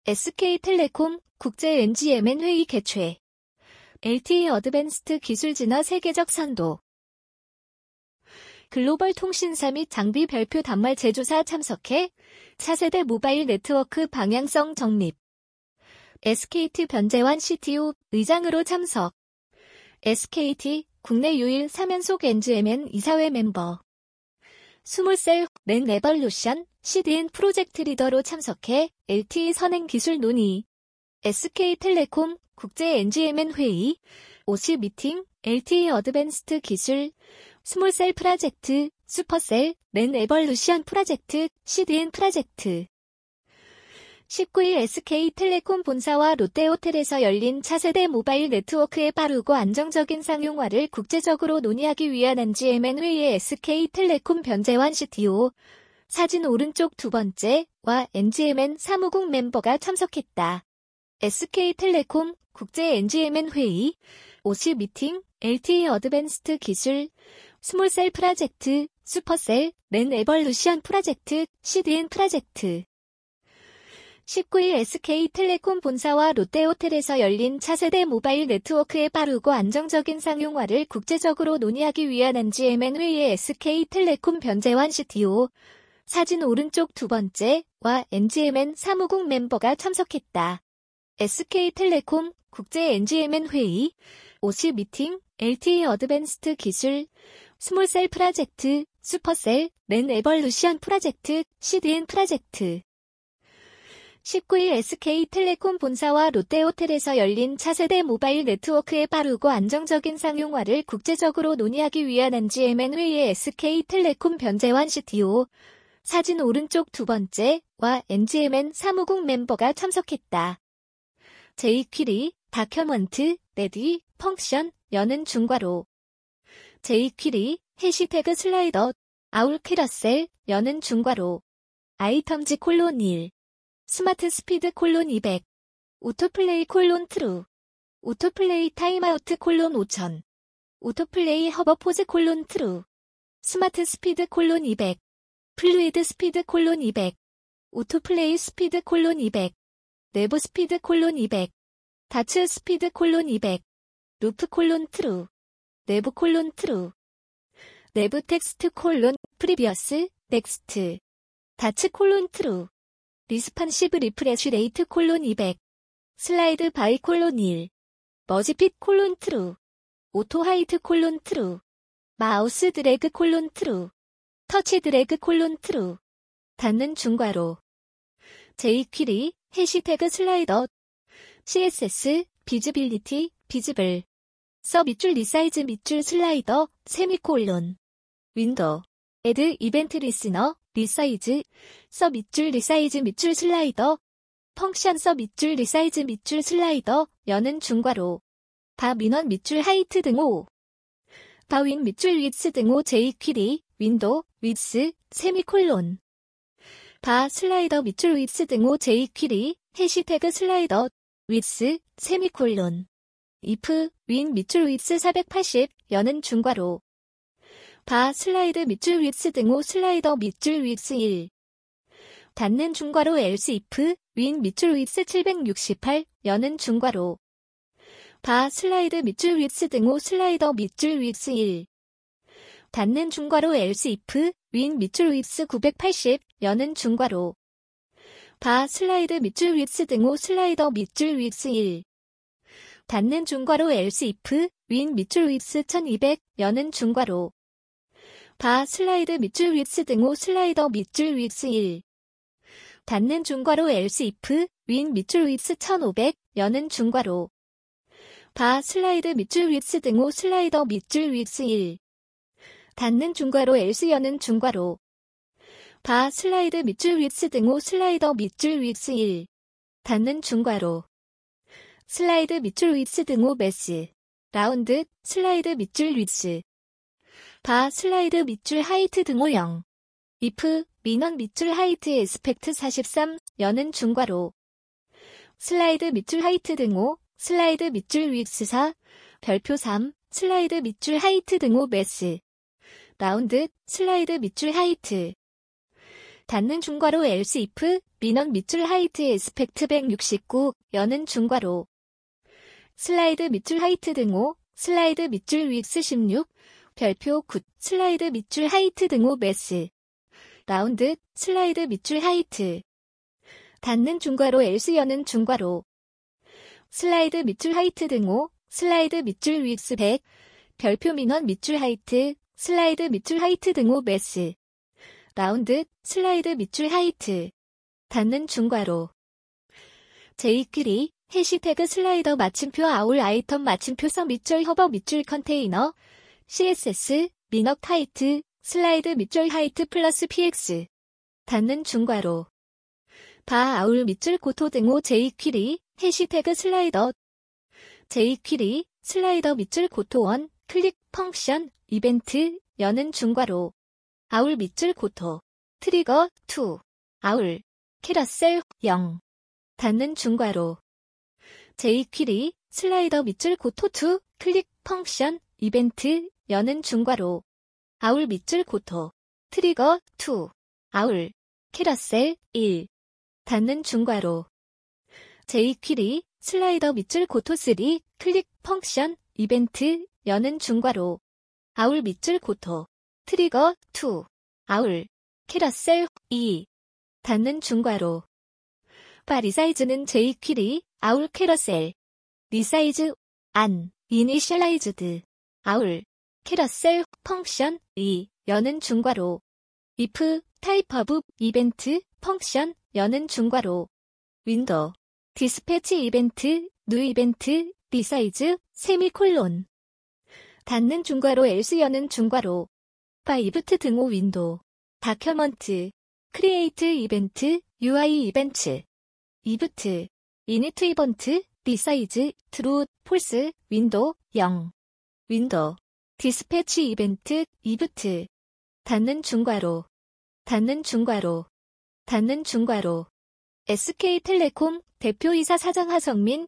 SK텔레콤 국제 NGMN 회의 개최. LTE 어드밴스드 기술 진화 세계적 선도. 글로벌 통신사 및 장비 별표 단말 제조사 참석해 차세대 모바일 네트워크 방향성 정립. SKT 변재환 CTO 의장으로 참석. SKT 국내 유일 3연속 NGMN 이사회 멤버. 스몰셀 랜 레볼루션 CDN 프로젝트 리더로 참석해 LTE 선행 기술 논의. SK텔레콤 국제 NGMN 회의 50 미팅 LTE 어드밴스드 기술 스몰셀 프로젝트 슈퍼셀 랜 에볼루션 프로젝트 CDN 프로젝트 19일 SK텔레콤 본사와 롯데호텔에서 열린 차세대 모바일 네트워크의 빠르고 안정적인 상용화를 국제적으로 논의하기 위한 NGMN 회의에 SK텔레콤 변재환 CTO, 사진 오른쪽 두 번째와 NGMN 사무국 멤버가 참석했다. SK텔레콤 국제 NGMN 회의 50 미팅 LTE 어드밴스드 기술 스몰셀 프로젝트 슈퍼셀 랜 에볼루션 프로젝트 CDN 프로젝트 19일 SK텔레콤 본사와 롯데호텔에서 열린 차세대 모바일 네트워크의 빠르고 안정적인 상용화를 국제적으로 논의하기 위한 NGMN 회의에 SK텔레콤 변재환 CTO, 사진 오른쪽 두 번째와 NGMN 사무국 멤버가 참석했다. SK텔레콤 국제 NGMN 회의 50 미팅 LTE 어드밴스드 기술 스몰셀 프로젝트 슈퍼셀 랜 에볼루션 프로젝트 CDN 프로젝트 19일 SK텔레콤 본사와 롯데호텔에서 열린 차세대 모바일 네트워크의 빠르고 안정적인 상용화를 국제적으로 논의하기 위한 NGMN 회의에 SK텔레콤 변재환 CTO, 사진 오른쪽 두 번째와 NGMN 사무국 멤버가 참석했다. jQuery, 다큐먼트, 레디, 펑션, 여는 중괄호. jQuery, 해시태그 슬라이더, 아울 퀴러셀, 여는 중괄호. 아이텀즈 콜론 1. 스마트 스피드 콜론 200. 오토플레이 콜론 트루. 오토플레이 타임아우트 콜론 5000. 오토플레이 허버포즈 콜론 트루. 스마트 스피드 콜론 200. 플루이드 스피드 콜론 200. 오토플레이 스피드 콜론 200. 내부 스피드 콜론 200. 다츠 스피드 콜론 200. 루프 콜론 트루. 내부 콜론 트루. 내부 텍스트 콜론 프리비어스 넥스트. 다츠 콜론 트루. 리스판시브 리프레쉬 레이트 콜론 200. 슬라이드 바이 콜론 1. 머지핏 콜론 트루. 오토 하이트 콜론 트루. 마우스 드래그 콜론 트루. 터치 드래그 콜론 트루. 닫는 중괄호. jQuery, 해시태그 슬라이더. CSS, 비즈빌리티, 비즈블. 서 밑줄 리사이즈 밑줄 슬라이더, 세미콜론. 윈도우. 애드 이벤트 리스너, 리사이즈. 서 밑줄 리사이즈 밑줄 슬라이더. 펑션 서 밑줄 리사이즈 밑줄 슬라이더, 여는 중괄호. 바 민원 밑줄 하이트 등호. 바윈 밑줄 윗스 등호 jQuery, 윈도우, 윗스, 세미콜론. 바 슬라이더 밑줄 윗스 등호 jQuery, 해시태그 슬라이더, 윗스, 세미콜론. if, 윈 밑줄 윗스 480, 여는 중괄호. 바 슬라이드 밑줄 윗스 등호 슬라이더 밑줄 윗스 1. 닫는 중괄호 else if, 윈 밑줄 윗스 768, 여는 중괄호. 바 슬라이드 밑줄 윗스 등호 슬라이더 밑줄 윗스 1. 닫는 중괄호 else if, 윈 밑줄 윗스 980, 여는 중괄호. 바 슬라이드 밑줄 윗스 등호 슬라이더 밑줄 윗스 1. 닫는 중괄호 else if, 윈 밑줄 윗스 1200, 여는 중괄호. 바 슬라이드 밑줄 윗스 등호 슬라이더 밑줄 윗스 1. 닫는 중괄호 else if, 윈 밑줄 윗스 1500, 여는 중괄호. 바 슬라이드 밑줄 윗스 등호 슬라이더 밑줄 윗스 1. 닫는 중괄호 else 여는 중괄호. 바 슬라이드 밑줄 윗스 등호 슬라이더 밑줄 윗스 1. 닫는 중괄호. 슬라이드 밑줄 윗스 등호 매스. 라운드, 슬라이드 밑줄 윗스. 바 슬라이드 밑줄 하이트 등호 0. if, 민원 밑줄 하이트 에스펙트 43, 여는 중괄호. 슬라이드 밑줄 하이트 등호, 슬라이드 밑줄 윗스 4, 별표 3, 슬라이드 밑줄 하이트 등호 매스. 라운드, 슬라이드 밑줄 하이트. 닫는 중괄호 else if, 민원 밑줄 하이트 에스펙트 169, 여는 중괄호. 슬라이드 밑줄 하이트 등호, 슬라이드 밑줄 윅스 16, 별표 9, 슬라이드 밑줄 하이트 등호 매스. 라운드, 슬라이드 밑줄 하이트. 닫는 중괄호 엘스 여는 중괄호. 슬라이드 밑줄 하이트 등호, 슬라이드 밑줄 윅스 100, 별표 민원 밑줄 하이트, 슬라이드 밑줄 하이트 등호 매스. 라운드, 슬라이드 밑줄 하이트. 닫는 중괄호. jQuery, 해시태그 슬라이더 마침표 아울 아이템 마침표 서 밑줄 허버 밑줄 컨테이너, CSS, 민억 하이트, 슬라이드 밑줄 하이트 플러스 px. 닫는 중괄호. 바 아울 밑줄 고토 등호 jQuery, 해시태그 슬라이더, jQuery, 슬라이더 밑줄 고토 원, 클릭 펑션, 이벤트, 여는 중괄호. 아울 밑줄 고토. 트리거, 2. 아울. 캐러셀, 0. 닫는 중괄호. jQuery, 슬라이더 밑줄 고토 2, 클릭 펑션, 이벤트, 여는 중괄호. 아울 밑줄 고토. 트리거, 2. 아울. 캐러셀, 1. 닫는 중괄호. jQuery, 슬라이더 밑줄 고토 3, 클릭 펑션, 이벤트, 여는 중괄호. 아울 밑줄 고토. 트리거, 2. 아울. 캐러셀, 2. 닫는 중괄호. 바 리사이즈는 jQuery, 아울 캐러셀. 리사이즈, 안, 이니셜라이즈드. 아울. 캐러셀, 펑션, 2. 여는 중괄호. if, 타입 오브, 이벤트, 펑션, 여는 중괄호. 윈도우. 디스패치 이벤트, 뉴 이벤트, 리사이즈, 세미콜론. 닫는 중괄호 else 여는 중괄호. 바 이브트 등호 윈도우. 다큐먼트. 크리에이트 이벤트, UI 이벤트. 이브트. 이니트 이벤트, 리사이즈, 트루, 폴스, 윈도우, 0. 윈도우. 디스패치 이벤트, 이브트. 닫는 중괄호. 닫는 중괄호. 닫는 중괄호. SK텔레콤 대표이사 사장 하성민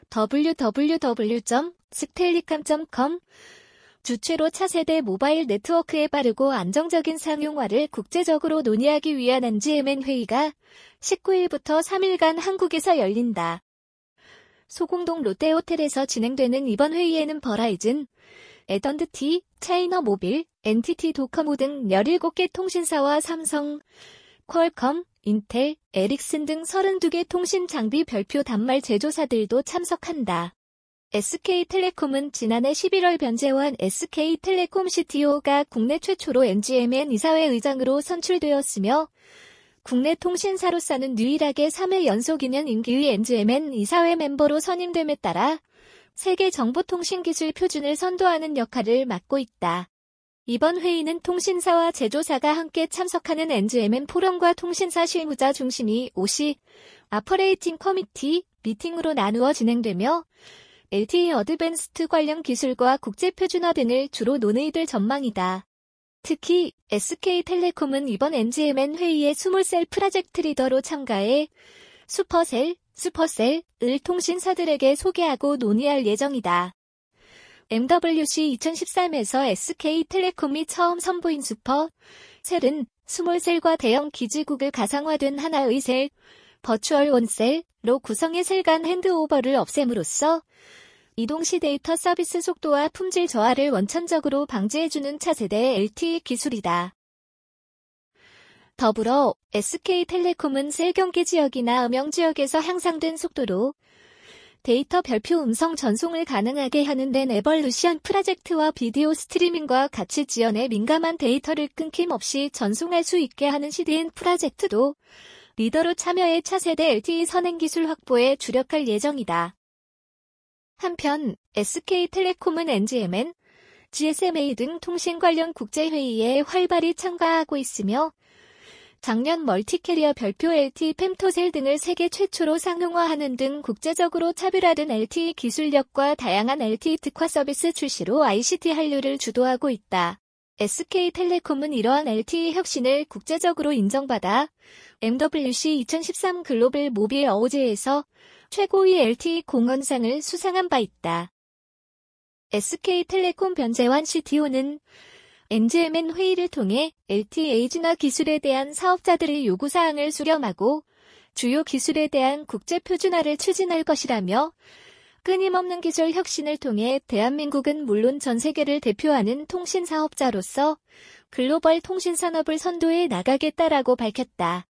www.stellicam.com 주최로 차세대 모바일 네트워크의 빠르고 안정적인 상용화를 국제적으로 논의하기 위한 NGMN 회의가 19일부터 3일간 한국에서 열린다. 소공동 롯데호텔에서 진행되는 이번 회의에는 버라이즌, 애던드티, 차이너모빌, NTT 도커모 등 17개 통신사와 삼성, 퀄컴, 인텔, 에릭슨 등 32개 통신 장비 별표 단말 제조사들도 참석한다. SK텔레콤은 지난해 11월 변재환 SK텔레콤 CTO가 국내 최초로 NGMN 이사회 의장으로 선출되었으며 국내 통신사로서는 유일하게 3회 연속 2년 임기의 NGMN 이사회 멤버로 선임됨에 따라 세계 정보통신기술 표준을 선도하는 역할을 맡고 있다. 이번 회의는 통신사와 제조사가 함께 참석하는 NGMN 포럼과 통신사 실무자 중심이 OC, 아퍼레이팅 커미티, 미팅으로 나누어 진행되며 LTE 어드밴스트 관련 기술과 국제표준화 등을 주로 논의될 전망이다. 특히 SK텔레콤은 이번 NGMN 회의에 20셀 프로젝트 리더로 참가해 슈퍼셀을 통신사들에게 소개하고 논의할 예정이다. MWC 2013에서 SK텔레콤이 처음 선보인 슈퍼셀은 스몰셀과 대형 기지국을 가상화된 하나의 셀, 버추얼 원셀로 구성해 셀 간 핸드오버를 없앰으로써 이동시 데이터 서비스 속도와 품질 저하를 원천적으로 방지해주는 차세대 LTE 기술이다. 더불어 SK텔레콤은 셀 경계 지역이나 음영 지역에서 향상된 속도로 데이터 별표 음성 전송을 가능하게 하는 덴 에벌루션 프로젝트와 비디오 스트리밍과 같이 지연해 민감한 데이터를 끊김없이 전송할 수 있게 하는 CDN 프로젝트도 리더로 참여해 차세대 LTE 선행 기술 확보에 주력할 예정이다. 한편 SK텔레콤은 NGMN, GSMA 등 통신 관련 국제회의에 활발히 참가하고 있으며 작년 멀티캐리어 별표 LTE 펨토셀 등을 세계 최초로 상용화하는 등 국제적으로 차별화된 LTE 기술력과 다양한 LTE 특화 서비스 출시로 ICT 한류를 주도하고 있다. SK텔레콤은 이러한 LTE 혁신을 국제적으로 인정받아 MWC 2013 글로벌 모빌 어워즈에서 최고의 LTE 공헌상을 수상한 바 있다. SK텔레콤 변재환 CTO는 NGMN 회의를 통해 LTE 에이즈나 기술에 대한 사업자들의 요구사항을 수렴하고 주요 기술에 대한 국제 표준화를 추진할 것이라며 끊임없는 기술 혁신을 통해 대한민국은 물론 전 세계를 대표하는 통신 사업자로서 글로벌 통신 산업을 선도해 나가겠다라고 밝혔다.